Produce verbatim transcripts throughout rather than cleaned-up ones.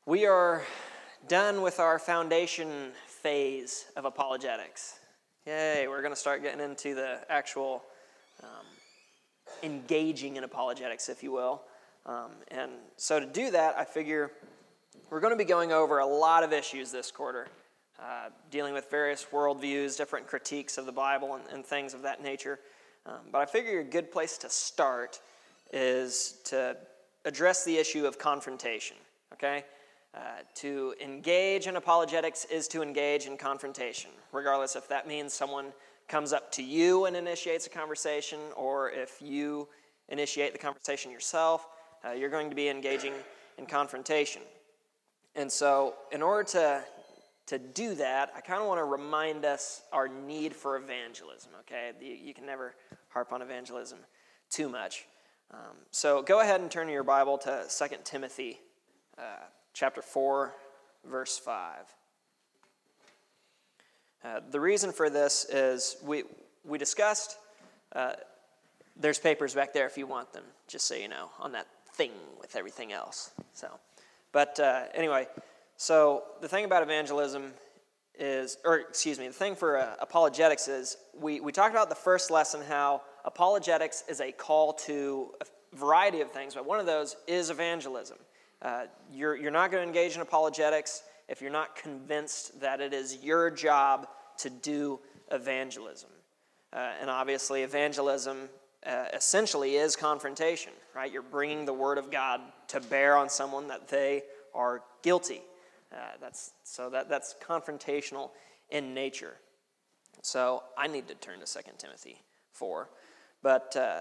We are done with our foundation phase of apologetics. Yay, we're going to start getting into the actual um, engaging in apologetics, if you will. Um, and so to do that, I figure we're going to be going over a lot of issues this quarter, uh, dealing with various worldviews, different critiques of the Bible, and, and things of that nature. Um, but I figure a good place to start is to address the issue of confrontation, okay? Uh, to engage in apologetics is to engage in confrontation, regardless if that means someone comes up to you and initiates a conversation, or if you initiate the conversation yourself, uh, you're going to be engaging in confrontation. And so in order to, to do that, I kind of want to remind us our need for evangelism, okay? You, you can never harp on evangelism too much. Um, so go ahead and turn your Bible to Second Timothy uh, chapter four, verse five. Uh, the reason for this is we we discussed, uh, there's papers back there if you want them, just so you know, on that thing with everything else. So, But uh, anyway, so the thing about evangelism is, or excuse me, the thing for uh, apologetics is, we, we talked about the first lesson how apologetics is a call to a variety of things, but one of those is evangelism. Uh, you're, you're not going to engage in apologetics if you're not convinced that it is your job to do evangelism. Uh, and obviously evangelism uh, essentially is confrontation, right? You're bringing the word of God to bear on someone that they are guilty. Uh, that's so that that's confrontational in nature. So I need to turn to Second Timothy four. But uh,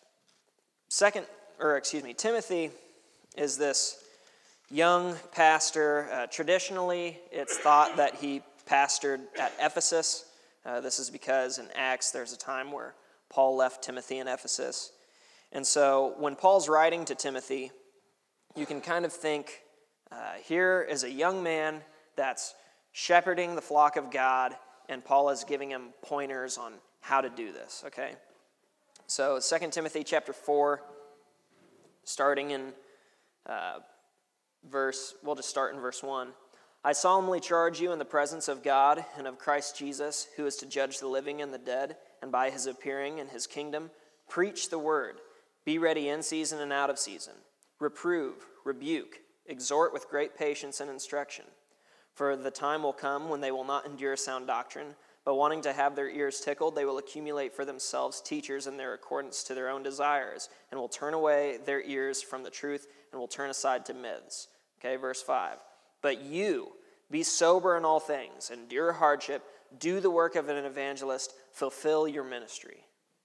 second, or excuse me, Timothy is this young pastor. Uh, traditionally, it's thought that he pastored at Ephesus. Uh, this is because in Acts, there's a time where Paul left Timothy in Ephesus. And so when Paul's writing to Timothy, you can kind of think, uh, here is a young man that's shepherding the flock of God, and Paul is giving him pointers on how to do this, okay? So Second Timothy chapter four, starting in uh, verse, we'll just start in verse one. I solemnly charge you in the presence of God and of Christ Jesus, who is to judge the living and the dead, and by his appearing in his kingdom, preach the word. Be ready in season and out of season. Reprove, rebuke, exhort with great patience and instruction. For the time will come when they will not endure sound doctrine, but wanting to have their ears tickled, they will accumulate for themselves teachers in their accordance to their own desires, and will turn away their ears from the truth, and will turn aside to myths. Okay, verse five. But you, be sober in all things, endure hardship, do the work of an evangelist, fulfill your ministry.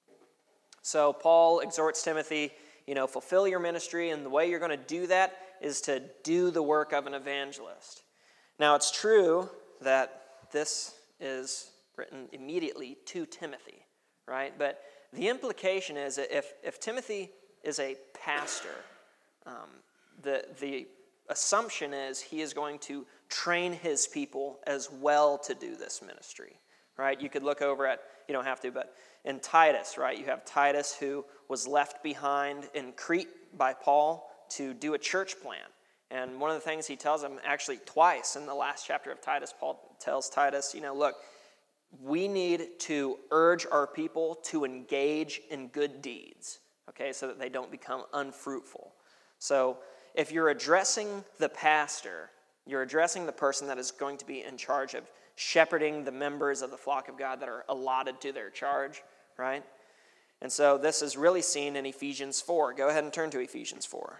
So Paul exhorts Timothy, you know, fulfill your ministry, and the way you're going to do that is to do the work of an evangelist. Now, it's true that this is written immediately to Timothy, right? But the implication is that if, if Timothy is a pastor, um, the, the assumption is he is going to train his people as well to do this ministry, right? You could look over at, you don't have to, but in Titus, right? You have Titus who was left behind in Crete by Paul to do a church plant. And one of the things he tells him, actually twice in the last chapter of Titus, Paul tells Titus, you know, look, we need to urge our people to engage in good deeds, okay, so that they don't become unfruitful. So if you're addressing the pastor, you're addressing the person that is going to be in charge of shepherding the members of the flock of God that are allotted to their charge, right? And so this is really seen in Ephesians four. Go ahead and turn to Ephesians four.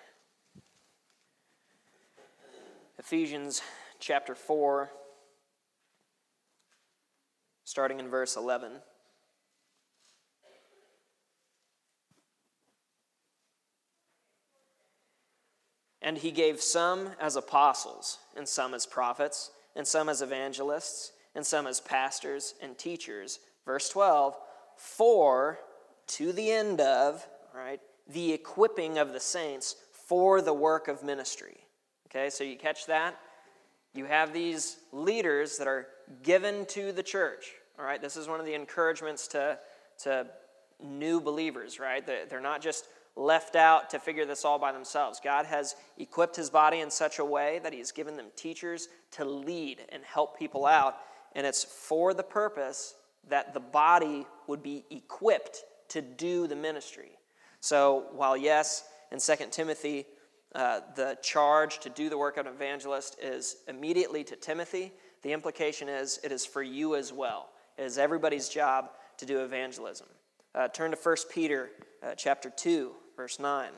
Ephesians chapter four, starting in verse eleven. And he gave some as apostles, and some as prophets, and some as evangelists, and some as pastors and teachers. Verse twelve, for to the end of, right, the equipping of the saints for the work of ministry. Okay, so you catch that? You have these leaders that are given to the church. All right, this is one of the encouragements to, to new believers, right? They're not just left out to figure this all by themselves. God has equipped his body in such a way that he's given them teachers to lead and help people out, and it's for the purpose that the body would be equipped to do the ministry. So while yes, in Second Timothy, uh, the charge to do the work of an evangelist is immediately to Timothy, the implication is it is for you as well. It is everybody's job to do evangelism. Uh, turn to First Peter uh, chapter two, verse nine.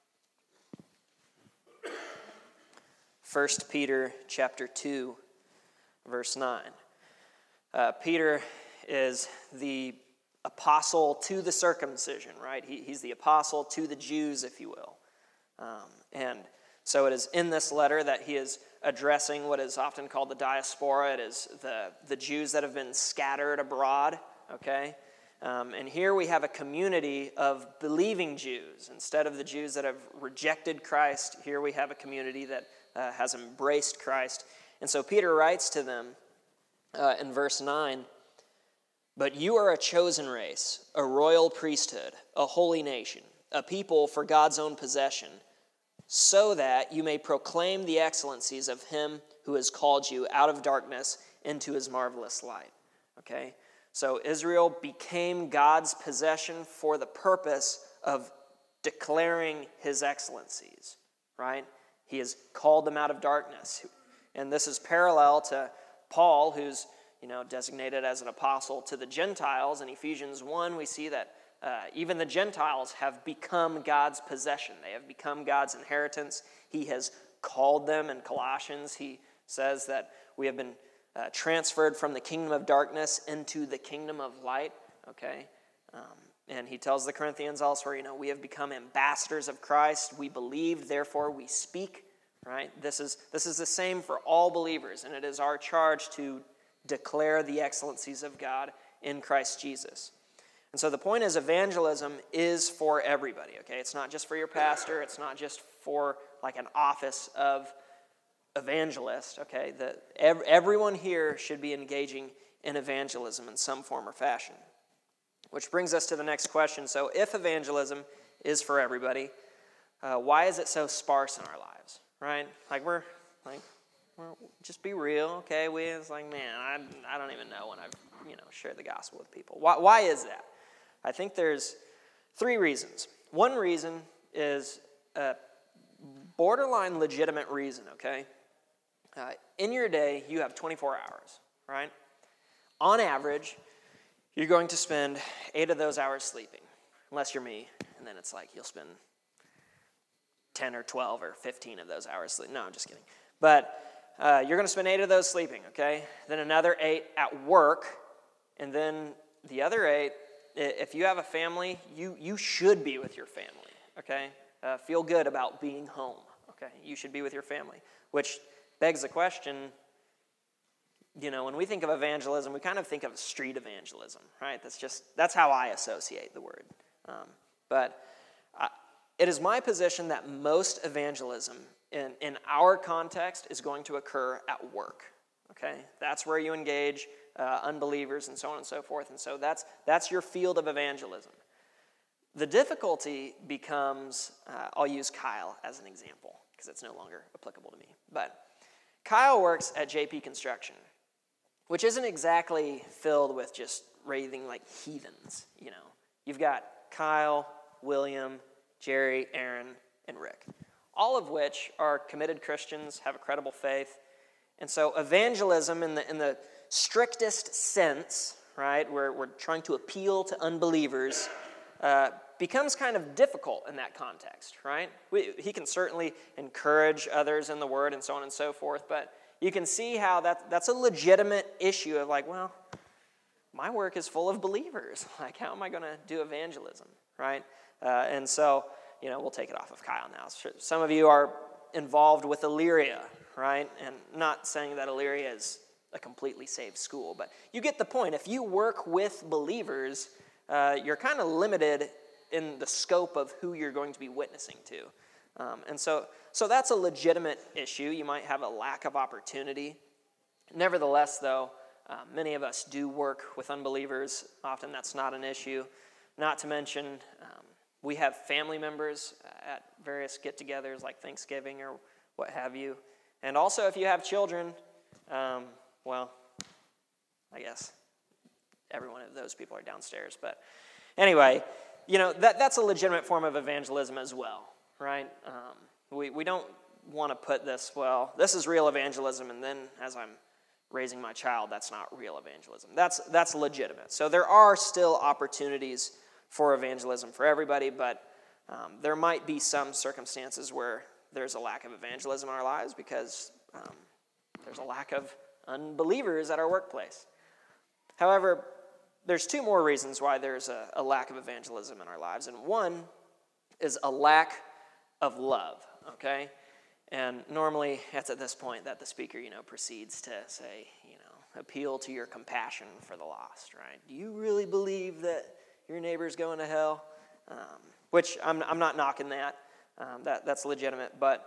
First Peter chapter two, verse nine. Uh, Peter is the apostle to the circumcision, right? He, he's the apostle to the Jews, if you will. Um, and so it is in this letter that he is addressing what is often called the diaspora. It is the, the Jews that have been scattered abroad, okay? Um, and here we have a community of believing Jews. Instead of the Jews that have rejected Christ, here we have a community that uh, has embraced Christ. And so Peter writes to them uh, in verse nine, "But you are a chosen race, a royal priesthood, a holy nation, a people for God's own possession, so that you may proclaim the excellencies of him who has called you out of darkness into his marvelous light." Okay? So Israel became God's possession for the purpose of declaring his excellencies, right? He has called them out of darkness. And this is parallel to Paul, who's, you know, designated as an apostle to the Gentiles. In Ephesians one, we see that uh, even the Gentiles have become God's possession. They have become God's inheritance. He has called them. In Colossians, he says that we have been Uh, transferred from the kingdom of darkness into the kingdom of light, okay? Um, and he tells the Corinthians elsewhere, you know, we have become ambassadors of Christ. We believe, therefore we speak, right? This is, this is the same for all believers, and it is our charge to declare the excellencies of God in Christ Jesus. And so the point is, evangelism is for everybody, okay? It's not just for your pastor. It's not just for like an office of evangelist, okay? That everyone here should be engaging in evangelism in some form or fashion. Which brings us to the next question. So if evangelism is for everybody, uh, why is it so sparse in our lives, right? Like we're, like, we're, just be real, okay? We, it's like, man, I, I don't even know when I've, you know, shared the gospel with people. Why, why is that? I think there's three reasons. One reason is a borderline legitimate reason, okay? Uh, in your day, you have twenty-four hours, right? On average, you're going to spend eight of those hours sleeping, unless you're me, and then it's like you'll spend ten or twelve or fifteen of those hours sleeping. No, I'm just kidding. But uh, you're going to spend eight of those sleeping, okay? Then another eight at work, and then the other eight, if you have a family, you, you should be with your family, okay? Uh, feel good about being home, okay? You should be with your family, which begs the question, you know, when we think of evangelism, we kind of think of street evangelism, right? That's just, that's how I associate the word. Um, but I, it is my position that most evangelism in, in our context is going to occur at work, okay? That's where you engage uh, unbelievers and so on and so forth. And so that's, that's your field of evangelism. The difficulty becomes, uh, I'll use Kyle as an example because it's no longer applicable to me, but Kyle works at J P Construction, which isn't exactly filled with just raving like heathens, you know. You've got Kyle, William, Jerry, Aaron, and Rick, all of which are committed Christians, have a credible faith. And so evangelism in the in the strictest sense, right, where we're trying to appeal to unbelievers, uh, becomes kind of difficult in that context, right? We, he can certainly encourage others in the word and so on and so forth, but you can see how that that's a legitimate issue of like, well, my work is full of believers. Like, how am I going to do evangelism, right? Uh, and so, you know, we'll take it off of Kyle now. Some of you are involved with Illyria, right? And not saying that Illyria is a completely saved school, but you get the point. If you work with believers, uh, you're kind of limited in the scope of who you're going to be witnessing to. Um, and so so that's a legitimate issue. You might have a lack of opportunity. Nevertheless, though, uh, many of us do work with unbelievers. Often that's not an issue. Not to mention, um, we have family members at various get-togethers like Thanksgiving or what have you. And also if you have children, um, well, I guess every one of those people are downstairs. But anyway, you know, that that's a legitimate form of evangelism as well, right? Um, we, we don't want to put this, well, this is real evangelism, and then as I'm raising my child, that's not real evangelism. That's that's legitimate. So there are still opportunities for evangelism for everybody, but um, there might be some circumstances where there's a lack of evangelism in our lives because um, there's a lack of unbelievers at our workplace. However, there's two more reasons why there's a, a lack of evangelism in our lives, and one is a lack of love, okay? And normally, it's at this point that the speaker, you know, proceeds to say, you know, appeal to your compassion for the lost, right? Do you really believe that your neighbor's going to hell? Um, which I'm I'm not knocking that. Um, that that's legitimate. But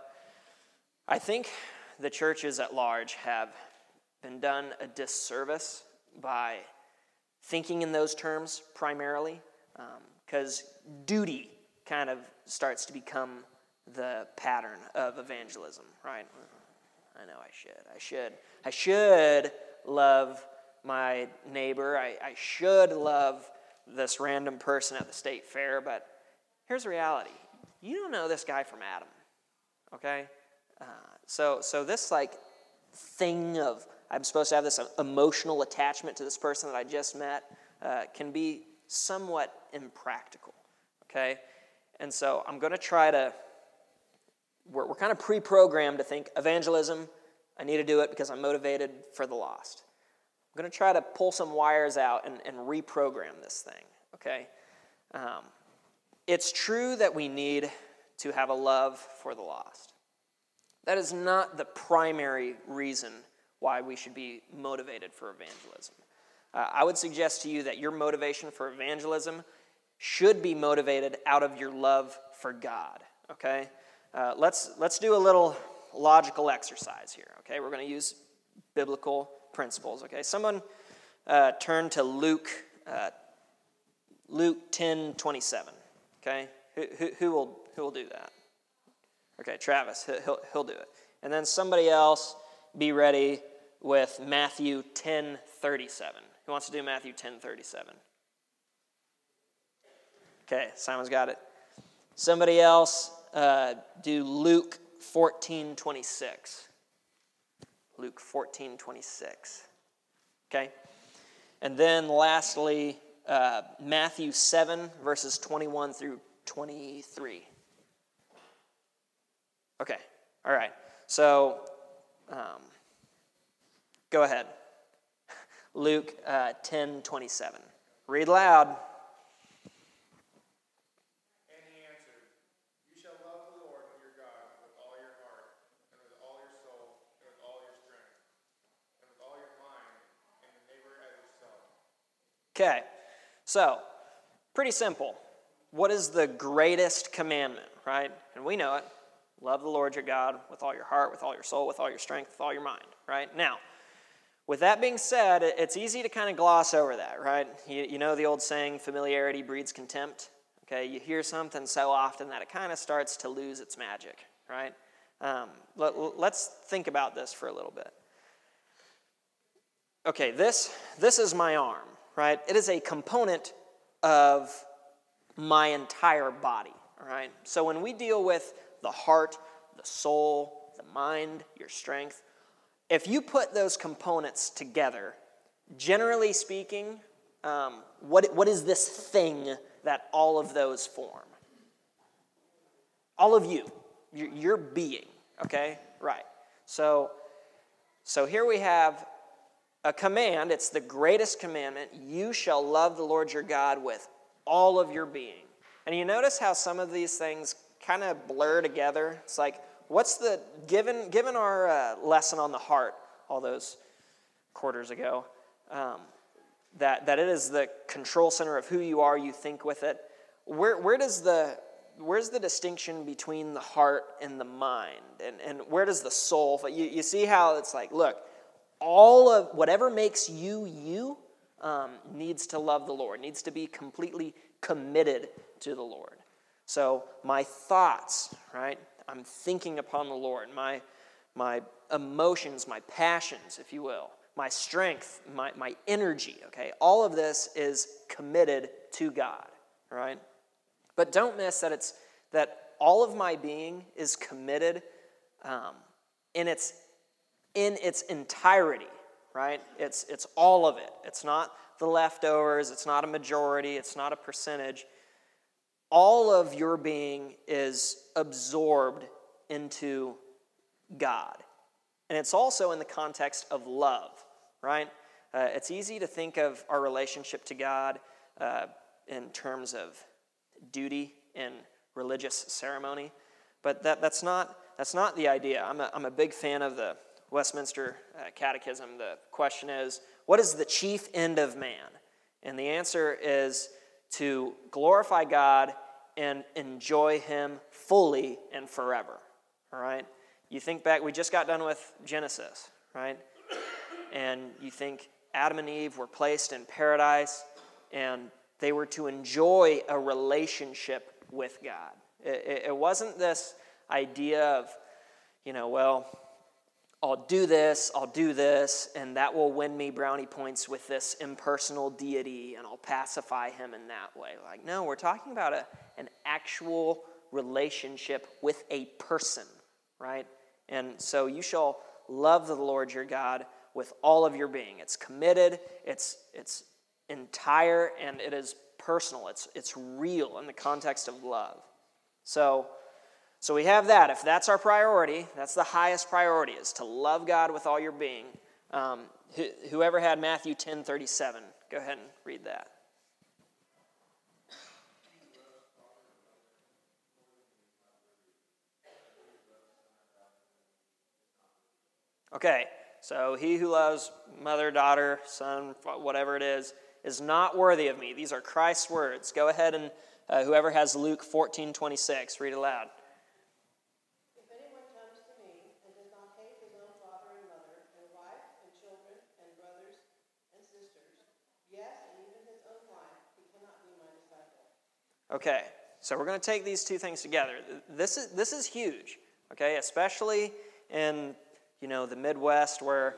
I think the churches at large have been done a disservice by thinking in those terms primarily, because um, duty kind of starts to become the pattern of evangelism, right? I know I should. I should. I should love my neighbor. I, I should love this random person at the state fair, but here's the reality. You don't know this guy from Adam, okay? Uh, so, so this, like, thing of I'm supposed to have this emotional attachment to this person that I just met uh, can be somewhat impractical, okay? And so I'm going to try to We're, we're kind of pre-programmed to think evangelism, I need to do it because I'm motivated for the lost. I'm going to try to pull some wires out and, and reprogram this thing, okay? Um, it's true that we need to have a love for the lost. That is not the primary reason why we should be motivated for evangelism. Uh, I would suggest to you that your motivation for evangelism should be motivated out of your love for God, okay? Uh, let's let's do a little logical exercise here, okay? We're going to use biblical principles, okay? Someone uh, turn to Luke uh, Luke ten twenty-seven, okay? Who, who, who will who will do that? Okay, Travis, he'll he'll do it, and then somebody else be ready with Matthew ten thirty-seven. Who wants to do Matthew ten thirty-seven? Okay, Simon's got it. Somebody else. Uh, do Luke fourteen twenty-six. Luke fourteen twenty-six. Okay? And then lastly, uh, Matthew seven, verses twenty-one through twenty-three. Okay. All right. So, um, go ahead. Luke uh, ten twenty-seven. Read loud. Okay, so pretty simple. What is the greatest commandment, right? And we know it. Love the Lord your God with all your heart, with all your soul, with all your strength, with all your mind, right? Now, with that being said, it's easy to kind of gloss over that, right? You, you know the old saying, familiarity breeds contempt. Okay, you hear something so often that it kind of starts to lose its magic, right? Um, let, let's think about this for a little bit. Okay, this this is my arm. Right? It is a component of my entire body, all right? So when we deal with the heart, the soul, the mind, your strength, if you put those components together, generally speaking, um, what, what is this thing that all of those form? All of you, your, your being, okay? Right. So, so here we have a command. It's the greatest commandment. You shall love the Lord your God with all of your being. And you notice how some of these things kind of blur together. It's like, what's the, given given our uh, lesson on the heart all those quarters ago, um, that, that it is the control center of who you are, you think with it. Where where does the where's the distinction between the heart and the mind? And, and where does the soul, you, you see how it's like, look, all of whatever makes you you um, needs to love the Lord, needs to be completely committed to the Lord. So my thoughts, right? I'm thinking upon the Lord. My, my emotions, my passions, if you will, my strength, my, my energy, okay? All of this is committed to God, right? But don't miss that it's that all of my being is committed um, in its in its entirety, right? It's it's all of it. It's not the leftovers. It's not a majority. It's not a percentage. All of your being is absorbed into God. And it's also in the context of love, right? Uh, it's easy to think of our relationship to God uh, in terms of duty and religious ceremony, but that, that's not that's not the idea. I'm a, I'm a big fan of the Westminster uh, Catechism. The question is, what is the chief end of man? And the answer is to glorify God and enjoy Him fully and forever, all right? You think back, we just got done with Genesis, right? And you think Adam and Eve were placed in paradise, and they were to enjoy a relationship with God. It, it wasn't this idea of, you know, well, I'll do this, I'll do this, and that will win me brownie points with this impersonal deity, and I'll pacify him in that way. Like, no, we're talking about a, an actual relationship with a person, right? And so you shall love the Lord your God with all of your being. It's committed, it's it's entire, and it is personal. It's it's real in the context of love. So So we have that. If that's our priority, that's the highest priority, is to love God with all your being. Um, wh- whoever had Matthew ten thirty-seven, go ahead and read that. Okay, so he who loves mother, daughter, son, whatever it is, is not worthy of me. These are Christ's words. Go ahead and uh, whoever has Luke fourteen twenty-six, read aloud. Okay, so we're going to take these two things together. This is this is huge, okay, especially in, you know, the Midwest, where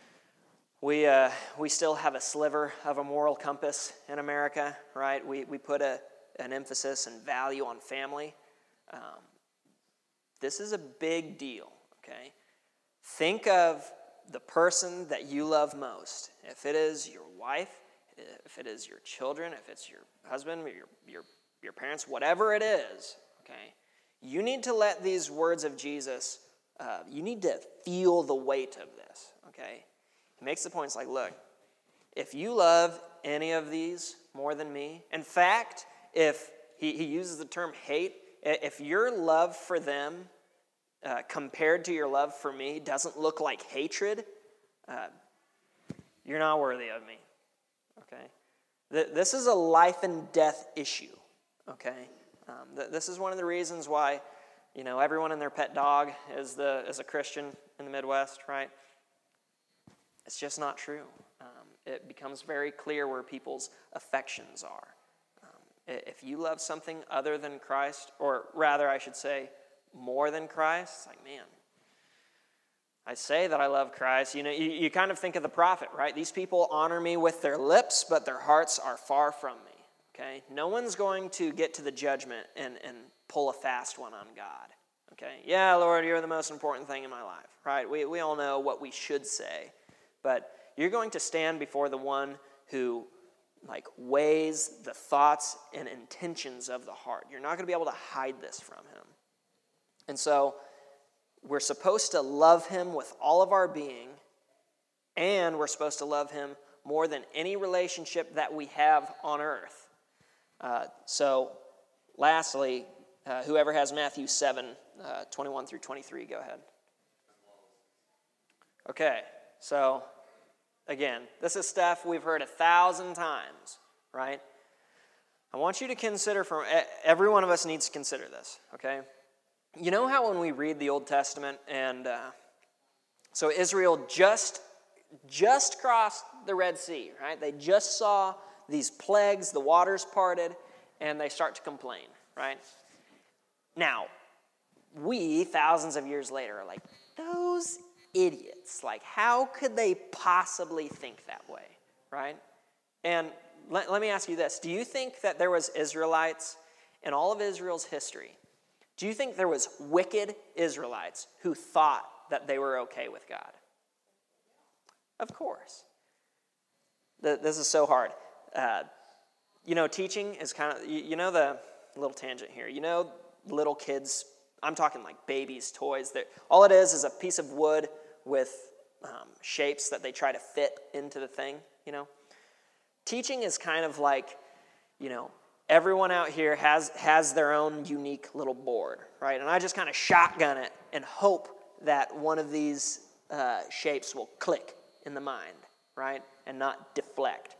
we uh, we still have a sliver of a moral compass in America, right? We we put a an emphasis and value on family. Um, this is a big deal, okay? Think of the person that you love most. If it is your wife, if it is your children, if it's your husband, your your your parents, whatever it is, okay, you need to let these words of Jesus, uh, you need to feel the weight of this, okay? He makes the point, it's like, look, if you love any of these more than me, in fact, if he, he uses the term hate, if your love for them uh, compared to your love for me doesn't look like hatred, uh, you're not worthy of me, okay? Th- this is a life and death issue. Okay, um, th- this is one of the reasons why, you know, everyone and their pet dog is the is a Christian in the Midwest, right? It's just not true. Um, it becomes very clear where people's affections are. Um, if you love something other than Christ, or rather, I should say, more than Christ, it's like, man, I say that I love Christ. You know, you, you kind of think of the prophet, right? These people honor me with their lips, but their hearts are far from me. Okay, no one's going to get to the judgment and, and pull a fast one on God. Okay, yeah, Lord, you're the most important thing in my life, right? We we all know what we should say, but you're going to stand before the one who, like, weighs the thoughts and intentions of the heart. You're not going to be able to hide this from him. And so we're supposed to love him with all of our being, and we're supposed to love him more than any relationship that we have on earth. Uh, so, lastly, uh, whoever has Matthew seven, uh, twenty-one through twenty-three, go ahead. Okay, so, again, this is stuff we've heard a thousand times, right? I want you to consider, from every one of us needs to consider this, okay? You know how when we read the Old Testament, and uh, so Israel just, just crossed the Red Sea, right? They just saw these plagues, the waters parted, and they start to complain, right? Now, we, thousands of years later, are like, those idiots. Like, how could they possibly think that way, right? And let, let me ask you this. Do you think that there was Israelites in all of Israel's history? Do you think there was wicked Israelites who thought that they were okay with God? Of course. This is so hard. Uh, you know, teaching is kind of, you, you know the little tangent here. You know little kids, I'm talking like babies' toys. That all it is is a piece of wood with um, shapes that they try to fit into the thing, you know. Teaching is kind of like, you know, everyone out here has, has their own unique little board, right? And I just kind of shotgun it and hope that one of these uh, shapes will click in the mind, right? And not deflect.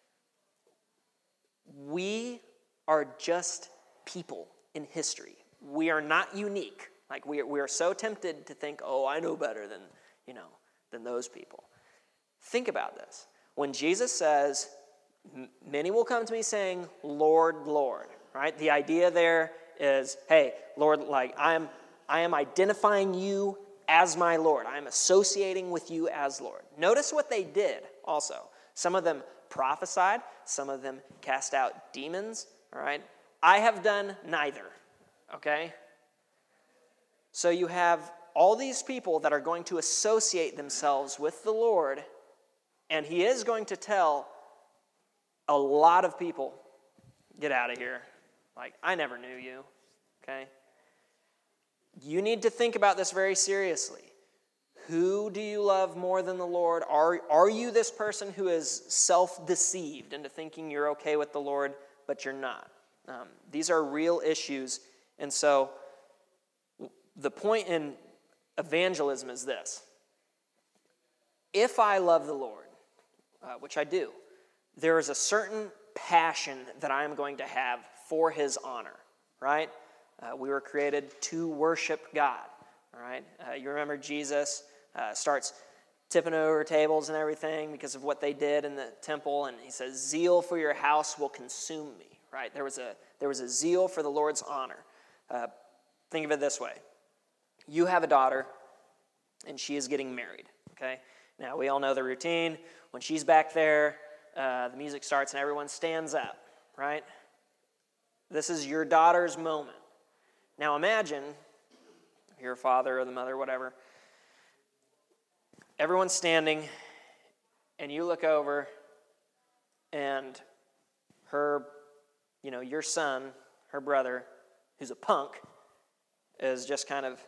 We are just people in history. We are not unique. Like we are, we are so tempted to think, oh, I know better than, you know, than those people. Think about this. When Jesus says, many will come to me saying, Lord, Lord, right? The idea there is, hey, Lord, like I am, I am identifying you as my Lord. I am associating with you as Lord. Notice what they did also. Some of them prophesied. Some of them cast out demons, all right? I have done neither, okay? So you have all these people that are going to associate themselves with the Lord, and he is going to tell a lot of people, get out of here. Like, I never knew you, okay? You need to think about this very seriously. Who do you love more than the Lord? Are, are you this person who is self-deceived into thinking you're okay with the Lord, but you're not? Um, these are real issues. And so the point in evangelism is this. If I love the Lord, uh, which I do, there is a certain passion that I am going to have for his honor, right? Uh, we were created to worship God, all right? Uh, you remember Jesus uh, starts tipping over tables and everything because of what they did in the temple, and he says, zeal for your house will consume me, right? There was a, there was a zeal for the Lord's honor. Uh, think of it this way. You have a daughter, and she is getting married, okay? Now, we all know the routine. When she's back there, uh, the music starts and everyone stands up, right? This is your daughter's moment. Now, imagine, your father or the mother, whatever, everyone's standing, and you look over, and her, you know, your son, her brother, who's a punk, is just kind of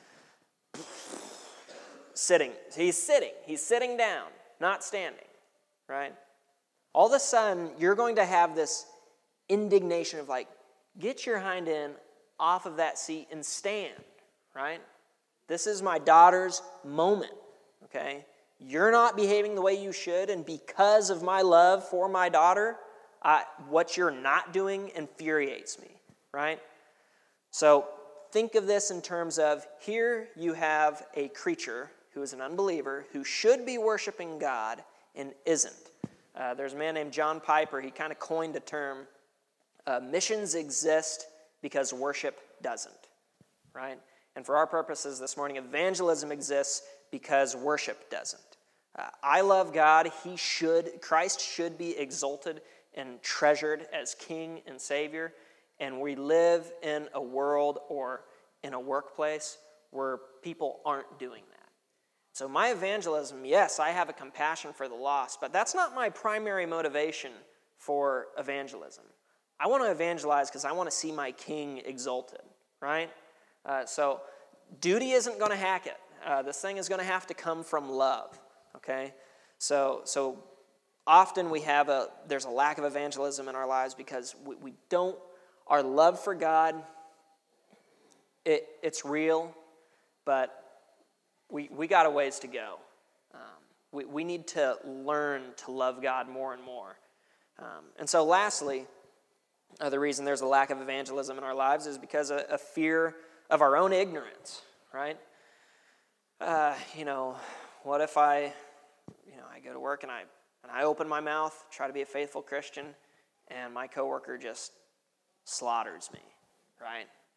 sitting. He's sitting. He's sitting down, not standing, right? All of a sudden, you're going to have this indignation of like, get your hind end off of that seat and stand, right? This is my daughter's moment, okay? You're not behaving the way you should, and because of my love for my daughter, I, what you're not doing infuriates me, right? So think of this in terms of here you have a creature who is an unbeliever who should be worshiping God and isn't. Uh, there's a man named John Piper. He kind of coined a term, uh, missions exist because worship doesn't, right? And for our purposes this morning, evangelism exists because worship doesn't. Uh, I love God. He should, Christ should be exalted and treasured as King and Savior. And we live in a world or in a workplace where people aren't doing that. So my evangelism, yes, I have a compassion for the lost, but that's not my primary motivation for evangelism. I want to evangelize because I want to see my King exalted, right? Uh, so duty isn't going to hack it. Uh, this thing is going to have to come from love, okay? So so often we have a, there's a lack of evangelism in our lives because we, we don't, our love for God, it, it's real, but we we got a ways to go. Um, we, we need to learn to love God more and more. Um, and so lastly, uh, the reason there's a lack of evangelism in our lives is because of a fear of our own ignorance, right? Uh, you know, what if I, you know, I go to work and I and I open my mouth, try to be a faithful Christian, and my coworker just slaughters me, right?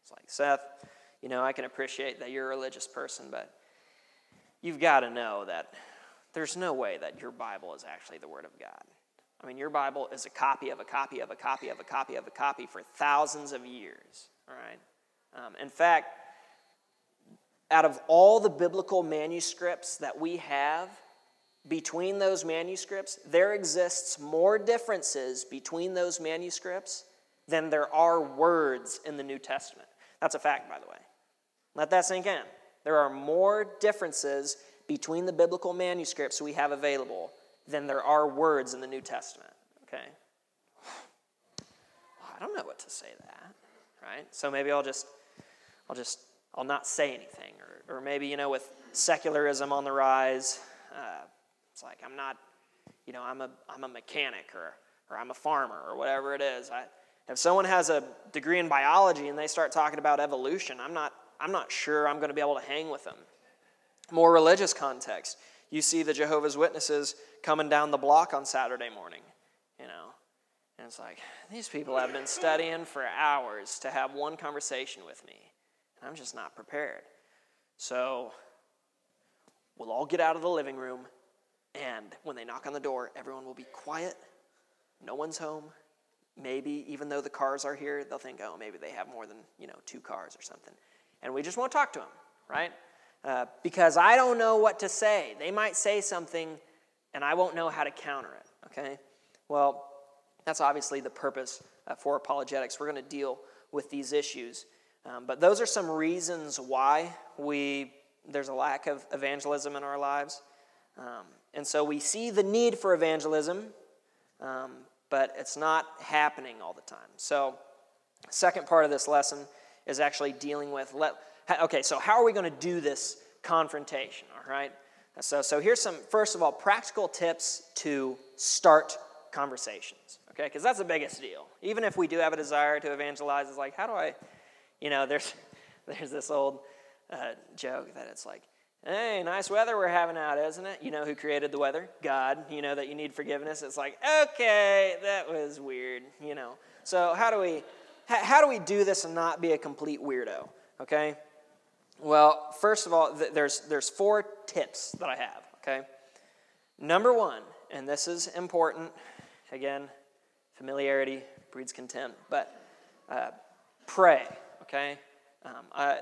It's like, Seth, you know, I can appreciate that you're a religious person, but you've got to know that there's no way that your Bible is actually the Word of God. I mean, your Bible is a copy of a copy of a copy of a copy of a copy for thousands of years, all right? Um, in fact, out of all the biblical manuscripts that we have, between those manuscripts, there exists more differences between those manuscripts than there are words in the New Testament. That's a fact, by the way. Let that sink in. There are more differences between the biblical manuscripts we have available than there are words in the New Testament, okay? Well, I don't know what to say to that, right? So maybe I'll just, I'll just, I'll not say anything. Or, or maybe, you know, with secularism on the rise, uh, it's like I'm not, you know, I'm a, I'm a mechanic or, or I'm a farmer or whatever it is. I, if someone has a degree in biology and they start talking about evolution, I'm not, I'm not sure I'm going to be able to hang with them. More religious context. You see the Jehovah's Witnesses coming down the block on Saturday morning, you know. And it's like, these people have been studying for hours to have one conversation with me. And I'm just not prepared. So we'll all get out of the living room, and when they knock on the door, everyone will be quiet. No one's home. Maybe even though the cars are here, they'll think, oh, maybe they have more than, you know, two cars or something. And we just won't talk to them, right? Uh, because I don't know what to say. They might say something, and I won't know how to counter it, okay? Well, that's obviously the purpose uh, for apologetics. We're going to deal with these issues. Um, but those are some reasons why we there's a lack of evangelism in our lives. Um, and so we see the need for evangelism, um, but it's not happening all the time. So the second part of this lesson is actually dealing with, let, okay, so how are we going to do this confrontation, all right? So, so here's some, first of all, practical tips to start conversations, okay? Because that's the biggest deal. Even if we do have a desire to evangelize, it's like, how do I, you know, there's there's this old uh, joke that it's like, hey, nice weather we're having out, isn't it? You know who created the weather? God. You know that you need forgiveness? It's like, okay, that was weird, you know. So how do we how do we do this and not be a complete weirdo, okay? Well, first of all, th- there's there's four tips that I have, okay? Number one, and this is important, again, familiarity breeds contempt, but uh, pray, okay? Um, I,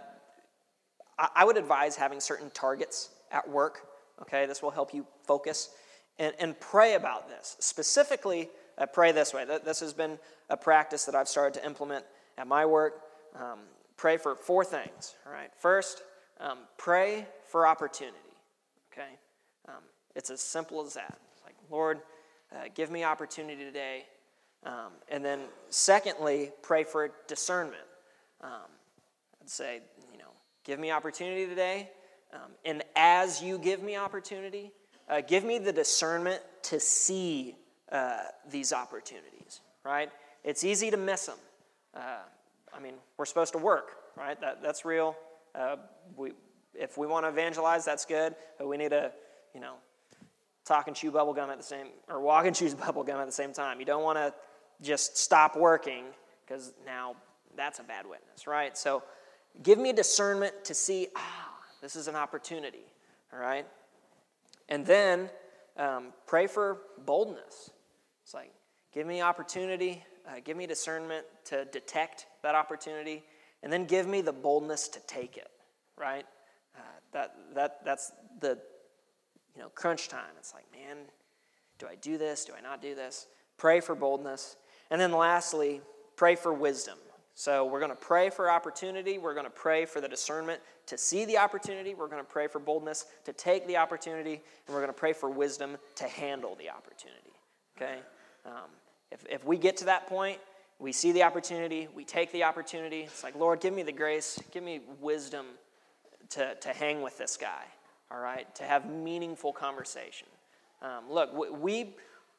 I would advise having certain targets at work, okay? This will help you focus, and, and pray about this. Specifically, uh, pray this way. This has been a practice that I've started to implement at my work. Um, pray for four things, all right? First, um, pray for opportunity, okay? Um, it's as simple as that. It's like, Lord, uh, give me opportunity today. Um, and then secondly, pray for discernment. Um, I'd say, you know, give me opportunity today. Um, and as you give me opportunity, uh, give me the discernment to see uh, these opportunities, right? It's easy to miss them. Uh, I mean, we're supposed to work, right? That That's real. Uh, we, if we want to evangelize, that's good. But we need to, you know, talk and chew bubble gum at the same, or walk and chew bubble gum at the same time. You don't want to just stop working, because now that's a bad witness, right? So give me discernment to see, ah, this is an opportunity, all right? And then um, pray for boldness. It's like, give me opportunity, uh, give me discernment to detect that opportunity, and then give me the boldness to take it, right? Uh, that that that's the, you know, crunch time. It's like, man, do I do this? Do I not do this? Pray for boldness. And then lastly, pray for wisdom. So we're going to pray for opportunity. We're going to pray for the discernment to see the opportunity. We're going to pray for boldness to take the opportunity. And we're going to pray for wisdom to handle the opportunity. Okay? Um, if, if we get to that point, we see the opportunity, we take the opportunity. It's like, Lord, give me the grace, give me wisdom to, to hang with this guy, all right? To have meaningful conversation. Um, look, we,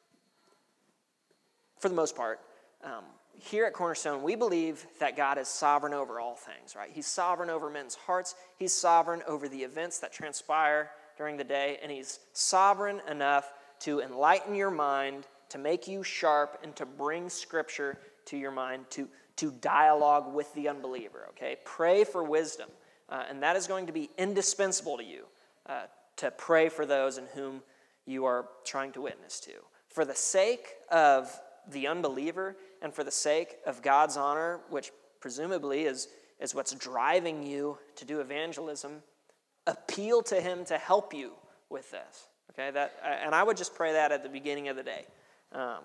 for the most part, um, here at Cornerstone, we believe that God is sovereign over all things, right? He's sovereign over men's hearts. He's sovereign over the events that transpire during the day, and he's sovereign enough to enlighten your mind, to make you sharp, and to bring Scripture to your mind to, to dialogue with the unbeliever, okay? Pray for wisdom, uh, and that is going to be indispensable to you, uh, to pray for those in whom you are trying to witness to. For the sake of the unbeliever and for the sake of God's honor, which presumably is, is what's driving you to do evangelism, appeal to him to help you with this. Okay, that, and I would just pray that at the beginning of the day. Um,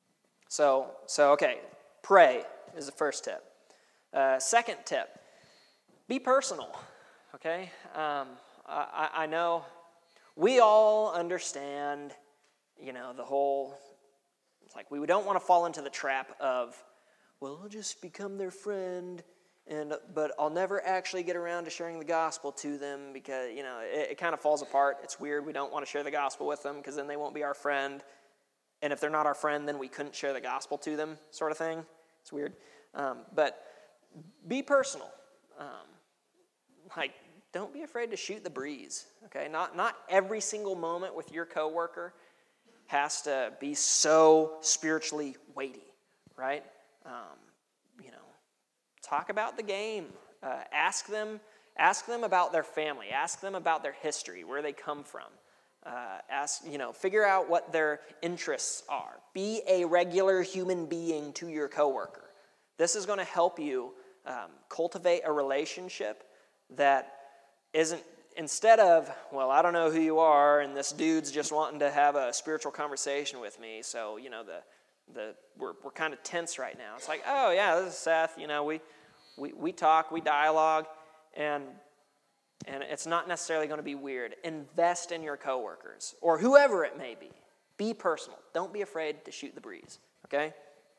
so, so okay, pray is the first tip. Uh, second tip, be personal. Okay, um, I, I know we all understand, you know, the whole. It's like we don't want to fall into the trap of, well, I'll just become their friend, and but I'll never actually get around to sharing the gospel to them because, you know, it, it kind of falls apart. It's weird. We don't want to share the gospel with them because then they won't be our friend. And if they're not our friend, then we couldn't share the gospel to them, sort of thing. It's weird. Um, but be personal. Um, like, don't be afraid to shoot the breeze, okay? Not, not every single moment with your coworker has to be so spiritually weighty, right? Um, you know, talk about the game. Uh, ask them, ask them about their family. Ask them about their history, where they come from. Uh, ask, you know, figure out what their interests are. Be a regular human being to your coworker. This is going to help you um, cultivate a relationship that isn't, instead of, well, I don't know who you are, and this dude's just wanting to have a spiritual conversation with me, so, you know, the the we're we're kind of tense right now. It's like, oh, yeah, this is Seth, you know, we we, we talk, we dialogue, and and it's not necessarily going to be weird. Invest in your coworkers, or whoever it may be. Be personal. Don't be afraid to shoot the breeze, okay?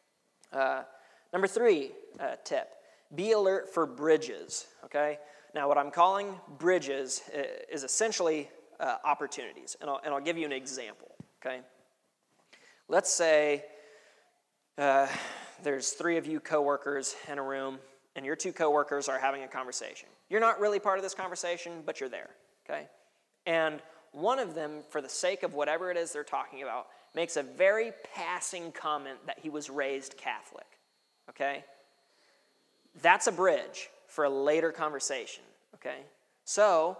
Uh, number three uh, tip, be alert for bridges, okay? Now, what I'm calling bridges is essentially uh, opportunities, and I'll, and I'll give you an example, okay? Let's say uh, there's three of you coworkers in a room, and your two coworkers are having a conversation. You're not really part of this conversation, but you're there, okay? And one of them, for the sake of whatever it is they're talking about, makes a very passing comment that he was raised Catholic, okay? That's a bridge for a later conversation, okay? So,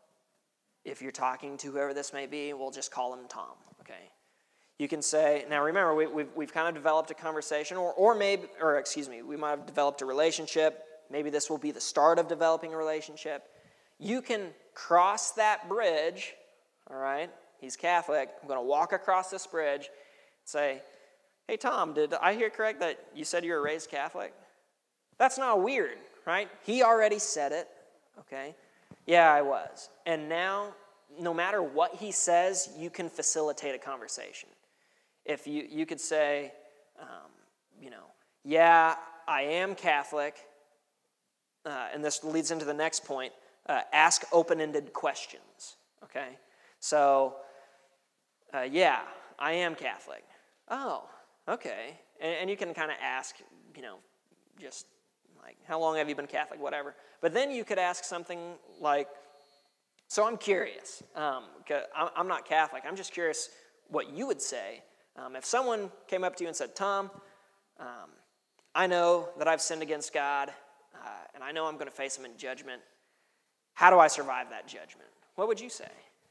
if you're talking to whoever this may be, we'll just call him Tom, okay? You can say, now remember, we, we've, we've kind of developed a conversation, or, or maybe, or excuse me, we might have developed a relationship. Maybe this will be the start of developing a relationship. You can cross that bridge, all right? He's Catholic. I'm going to walk across this bridge and say, hey, Tom, did I hear correct that you said you were raised Catholic? That's not weird, right? He already said it, okay? Yeah, I was. And now, no matter what he says, you can facilitate a conversation. If you, you could say, um, you know, yeah, I am Catholic, uh, and this leads into the next point, uh, ask open-ended questions, okay? So, uh, yeah, I am Catholic. Oh, okay. And, and you can kind of ask, you know, just like, how long have you been Catholic, whatever. But then you could ask something like, so I'm curious. Um, I'm not Catholic. I'm just curious what you would say. Um, if someone came up to you and said, Tom, um, I know that I've sinned against God, uh, and I know I'm going to face him in judgment. How do I survive that judgment? What would you say?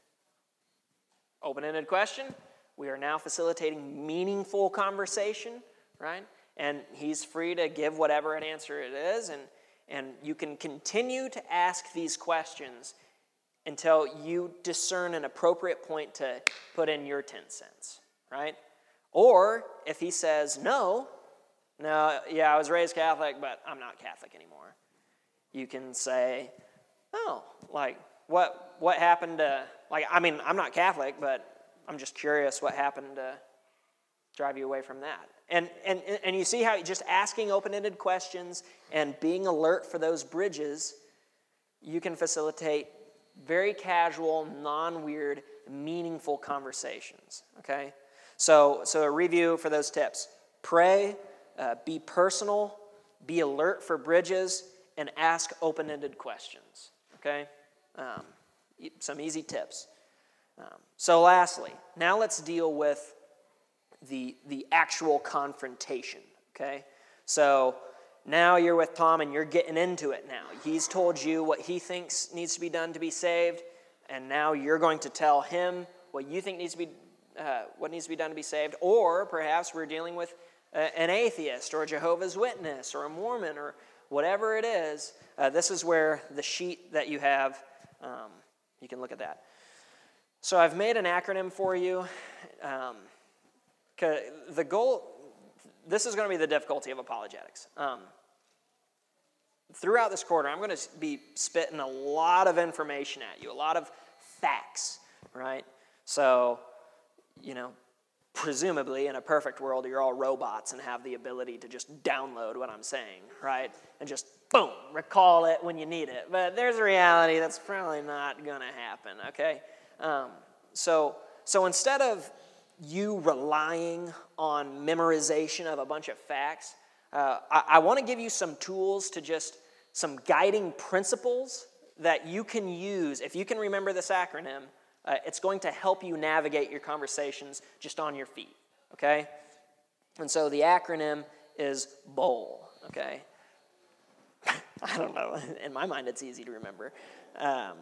Open-ended question. We are now facilitating meaningful conversation, right? And he's free to give whatever an answer it is, and, and you can continue to ask these questions until you discern an appropriate point to put in your ten cents, right? Or if he says, no, no, yeah, I was raised Catholic, but I'm not Catholic anymore. You can say, oh, like, what what happened to, like, I mean, I'm not Catholic, but I'm just curious what happened to drive you away from that. And and and you see how just asking open-ended questions and being alert for those bridges, you can facilitate very casual, non-weird, meaningful conversations, okay? So, so a review for those tips. Pray, uh, be personal, be alert for bridges, and ask open-ended questions, okay? Um, some easy tips. Um, so lastly, now let's deal with the, the actual confrontation, okay? So now you're with Tom and you're getting into it now. He's told you what he thinks needs to be done to be saved, and now you're going to tell him what you think needs to be uh, what needs to be done to be saved. Or perhaps we're dealing with uh, an atheist or a Jehovah's Witness or a Mormon or whatever it is. Uh, this is where the sheet that you have, um, you can look at that. So I've made an acronym for you. Um, the goal, this is going to be the difficulty of apologetics. Um, throughout this quarter, I'm going to be spitting a lot of information at you, a lot of facts, right? So, you know, presumably in a perfect world, you're all robots and have the ability to just download what I'm saying, right? And just, boom, recall it when you need it. But there's a reality that's probably not going to happen, okay? Um, so, so instead of you relying on memorization of a bunch of facts, uh, I, I want to give you some tools to just, some guiding principles that you can use. If you can remember this acronym, uh, it's going to help you navigate your conversations just on your feet, okay? And so the acronym is BOLL, okay? I don't know. In my mind, it's easy to remember. Um,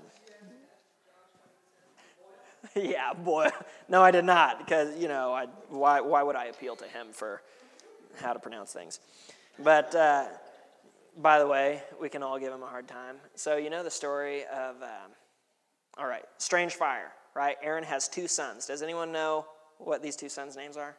yeah, boy. No, I did not, because, you know, I, why, why would I appeal to him for how to pronounce things? But, uh, by the way, we can all give him a hard time. So you know the story of, um, all right, strange fire, right? Aaron has two sons. Does anyone know what these two sons' names are?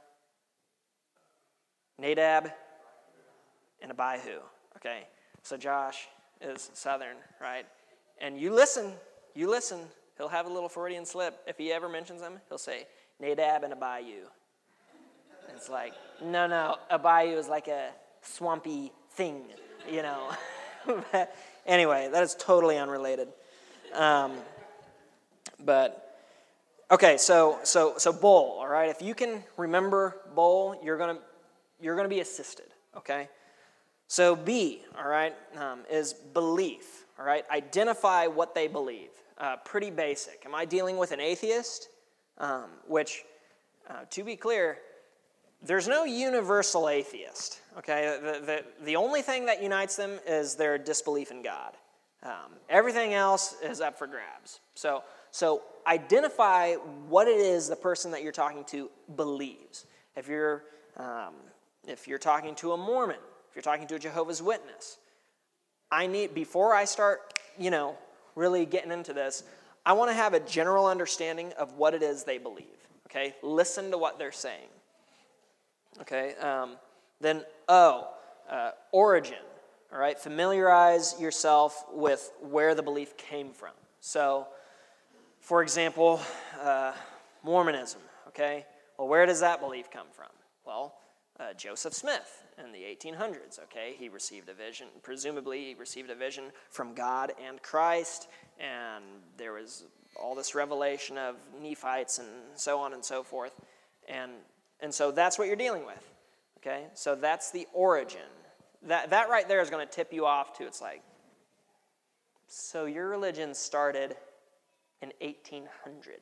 Nadab and Abihu, okay? So Josh is Southern, right? And you listen, you listen. He'll have a little Freudian slip. If he ever mentions them, he'll say, Nadab and Abihu. And it's like, no, no, Abihu is like a swampy thing, you know. Anyway, that is totally unrelated. Um, but, okay, so so so bowl, all right? If you can remember bowl, you're gonna you're gonna be assisted, okay? So B, all right, um, is belief, all right? Identify what they believe. Uh, pretty basic. Am I dealing with an atheist? Um, which, uh, to be clear, there's no universal atheist, okay? The, the, the only thing that unites them is their disbelief in God. Um, everything else is up for grabs. So, so identify what it is the person that you're talking to believes. If you're, um, if you're talking to a Mormon, if you're talking to a Jehovah's Witness, I need, before I start, you know, really getting into this, I want to have a general understanding of what it is they believe, okay? Listen to what they're saying. Okay, um, then O, uh, origin, all right? Familiarize yourself with where the belief came from. So, for example, uh, Mormonism, okay? Well, where does that belief come from? Well, uh, Joseph Smith in the eighteen hundreds, okay? He received a vision, presumably he received a vision from God and Christ, and there was all this revelation of Nephites and so on and so forth, and And so that's what you're dealing with, okay? So that's the origin. That that right there is going to tip you off to, it's like, so your religion started in eighteen hundred.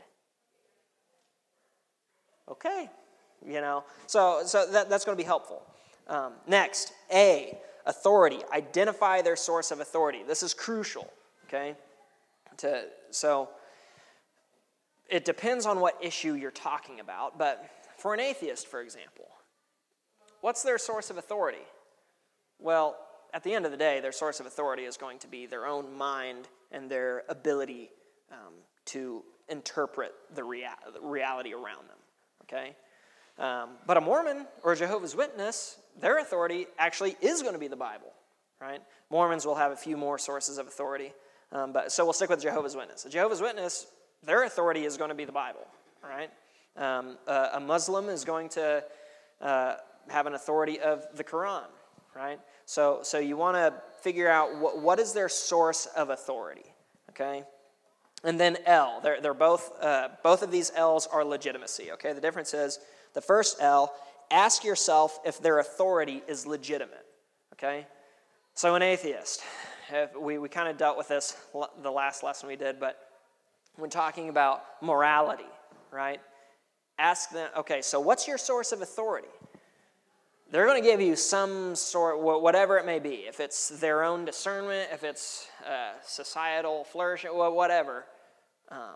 Okay, you know, so so that, that's going to be helpful. Um, next, A, authority. Identify their source of authority. This is crucial, okay? To, so it depends on what issue you're talking about, but for an atheist, for example, what's their source of authority? Well, at the end of the day, their source of authority is going to be their own mind and their ability um, to interpret the, rea- the reality around them, okay? Um, but a Mormon or a Jehovah's Witness, their authority actually is going to be the Bible, right? Mormons will have a few more sources of authority, um, but so we'll stick with Jehovah's Witness. A Jehovah's Witness, their authority is going to be the Bible, right? Um, uh, a Muslim is going to uh, have an authority of the Quran, right? So, so you want to figure out what, what is their source of authority, okay? And then L, they're, they're both, uh, both of these L's are legitimacy, okay? The difference is the first L, ask yourself if their authority is legitimate, okay? So an atheist, if we, we kind of dealt with this the last lesson we did, but when talking about morality, right? Ask them, okay, so what's your source of authority? they're going to give you some sort, whatever it may be. If it's their own discernment, if it's uh, societal flourish, whatever. Um,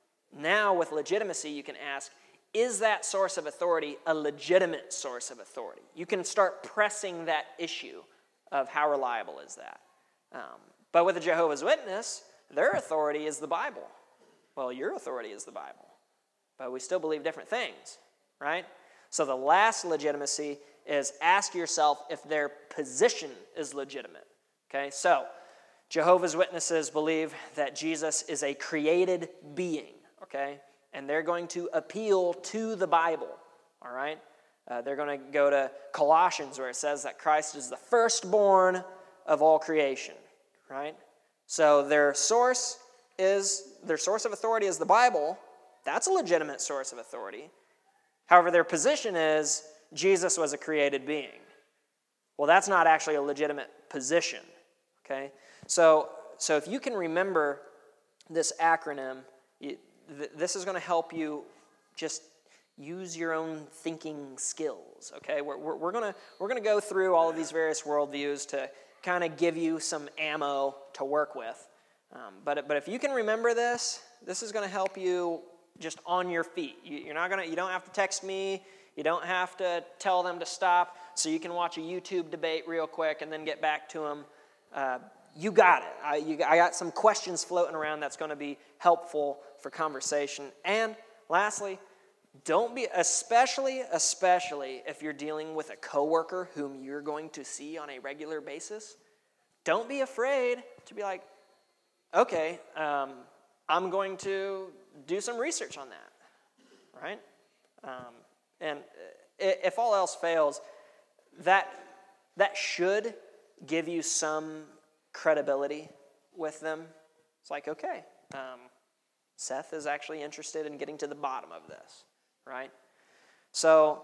now with legitimacy, you can ask, is that source of authority a legitimate source of authority? You can start pressing that issue of how reliable is that. Um, but with a Jehovah's Witness, their authority is the Bible. Well, your authority is the Bible. But we still believe different things, right? So the last legitimacy is ask yourself if their position is legitimate. Okay, so Jehovah's Witnesses believe that Jesus is a created being, okay? And they're going to appeal to the Bible, all right? Uh, they're going to go to Colossians where it says that Christ is the firstborn of all creation, right? So their source is, their source of authority is the Bible. That's a legitimate source of authority. However, their position is Jesus was a created being. Well, that's not actually a legitimate position, okay? So, so if you can remember this acronym, you, th- this is going to help you just use your own thinking skills, okay? We're, we're, we're going we're gonna go through all of these various worldviews to kind of give you some ammo to work with. Um, but, but if you can remember this, this is going to help you just on your feet. You, you're not gonna, you don't have to text me. You don't have to tell them to stop so you can watch a YouTube debate real quick and then get back to them. Uh, you got it. I, you, I got some questions floating around that's going to be helpful for conversation. And lastly, don't be, especially, especially if you're dealing with a coworker whom you're going to see on a regular basis, don't be afraid to be like, okay, um, I'm going to do some research on that, right? Um, and if all else fails, that that should give you some credibility with them. It's like, okay, um, Seth is actually interested in getting to the bottom of this, right? So,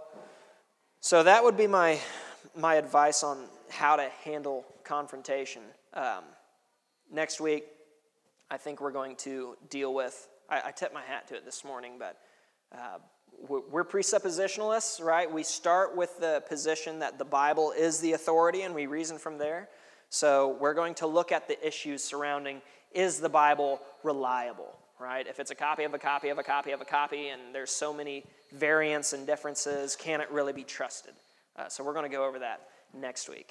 so that would be my my advice on how to handle confrontation. Um, next week, I think we're going to deal with, I, I tipped my hat to it this morning, but uh, we're, we're presuppositionalists, right? We start with the position that the Bible is the authority, and we reason from there. So we're going to look at the issues surrounding, is the Bible reliable, right? If it's a copy of a copy of a copy of a copy, and there's so many variants and differences, can it really be trusted? Uh, so we're going to go over that next week.